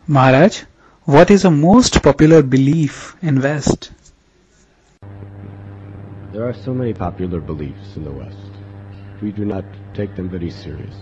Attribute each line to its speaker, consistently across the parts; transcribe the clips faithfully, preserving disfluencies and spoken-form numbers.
Speaker 1: Maharaj, what is the most popular belief in West?
Speaker 2: There are so many popular beliefs in the West. We do not take them very serious.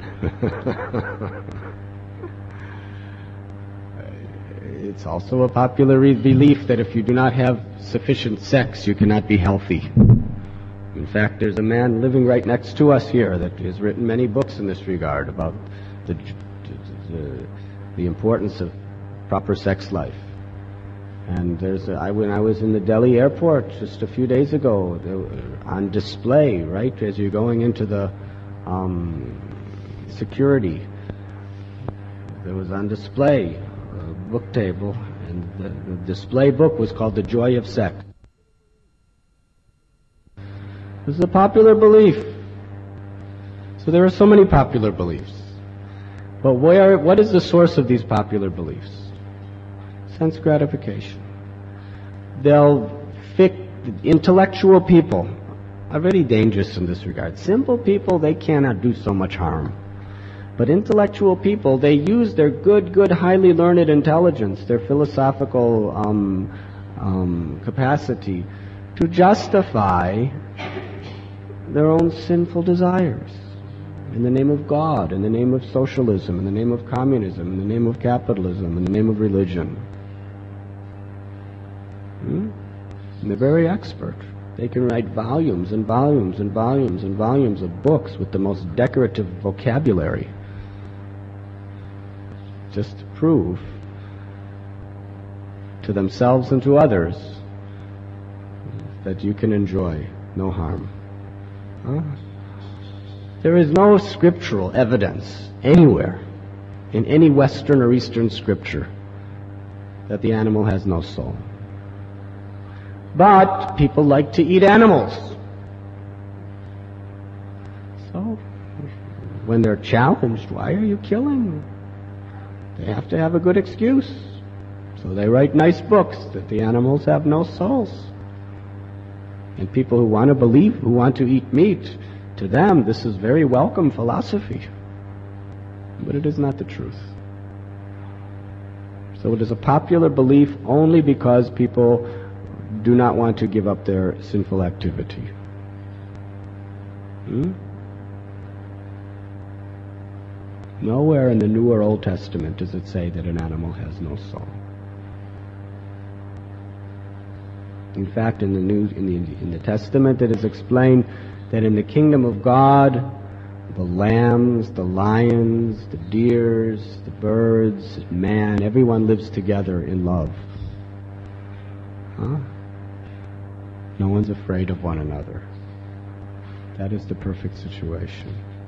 Speaker 2: It's also a popular re- belief that if you do not have sufficient sex, you cannot be healthy. In fact, there's a man living right next to us here that has written many books in this regard about the, the, the importance of proper sex life. And there's a, I, when I was in the Delhi airport just a few days ago, there, on display, right, as you're going into the um, security, there was on display a book table, and the, the display book was called The Joy of Sex. This is a popular belief. So there are so many popular beliefs. But where, what is the source of these popular beliefs? Sense gratification. They'll fix intellectual people are very dangerous in this regard. Simple people, they cannot do so much harm. But intellectual people, they use their good, good, highly learned intelligence, their philosophical um, um, capacity to justify their own sinful desires in the name of God, in the name of socialism, in the name of communism, in the name of capitalism, in the name of religion. Hmm? And they're very expert. They can write volumes and volumes and volumes and volumes of books with the most decorative vocabulary, just to prove to themselves and to others that you can enjoy no harm. Huh? There is no scriptural evidence anywhere in any Western or Eastern scripture that the animal has no soul. But people like to eat animals. So, when they're challenged, why are you killing? They have to have a good excuse. So they write nice books that the animals have no souls. And people who want to believe, who want to eat meat, to them this is very welcome philosophy. But it is not the truth. So it is a popular belief only because people do not want to give up their sinful activity. Hmm? Nowhere in the New or Old Testament does it say that an animal has no soul. In fact, in the New, in the, in the Testament, it is explained that in the kingdom of God, the lambs, the lions, the deers, the birds, man, everyone lives together in love. Huh? No one's afraid of one another. That is the perfect situation.